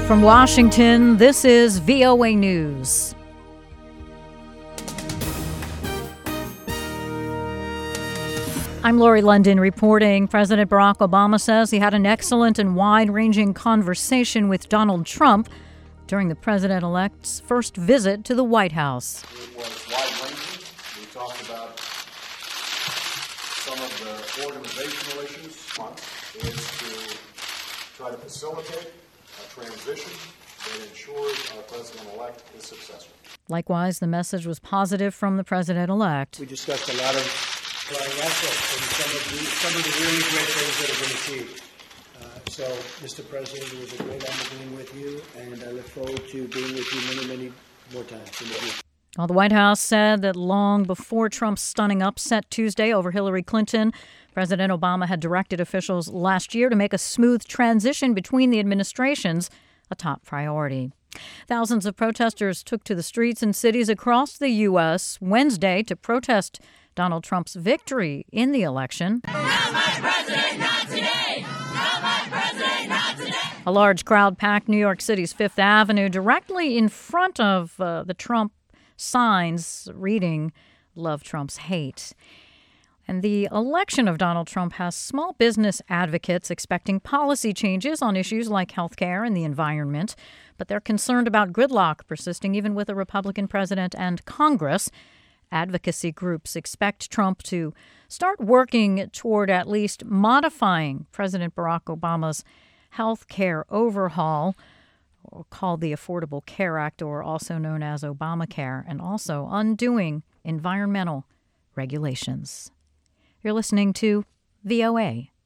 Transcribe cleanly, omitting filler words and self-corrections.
From Washington, this is VOA News. I'm Lori London reporting. President Barack Obama says he had an excellent and wide-ranging conversation with Donald Trump during the president-elect's first visit to the White House. It was wide-ranging. We talked about some of the organizational issues. One is to try to facilitate a transition that ensures our president-elect is successful. Likewise, the message was positive from the president-elect. We discussed a lot of flying assets and some of the really great things that have been achieved. So, Mr. President, it was a great honor being with you, and I look forward to being with you many, many more times in the future. Well, the White House said that long before Trump's stunning upset Tuesday over Hillary Clinton, President Obama had directed officials last year to make a smooth transition between the administrations a top priority. Thousands of protesters took to the streets in cities across the U.S. Wednesday to protest Donald Trump's victory in the election. Not my president, not today! Not my president, not today! A large crowd packed New York City's Fifth Avenue directly in front of the Trump signs reading, "Love Trump's hate." And the election of Donald Trump has small business advocates expecting policy changes on issues like health care and the environment, but they're concerned about gridlock persisting even with a Republican president and Congress. Advocacy groups expect Trump to start working toward at least modifying President Barack Obama's health care overhaul, called the Affordable Care Act, or also known as Obamacare, and also undoing environmental regulations. You're listening to VOA.